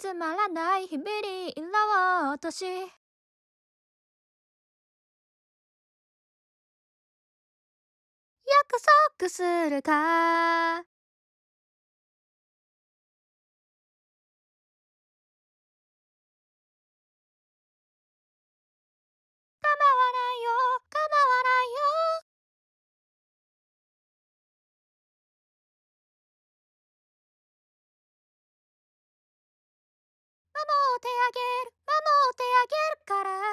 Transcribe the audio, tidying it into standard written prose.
つまらない日々に色を落とし、約束するか。構わないよ、構わないよ。守ってあげる、守ってあげるから。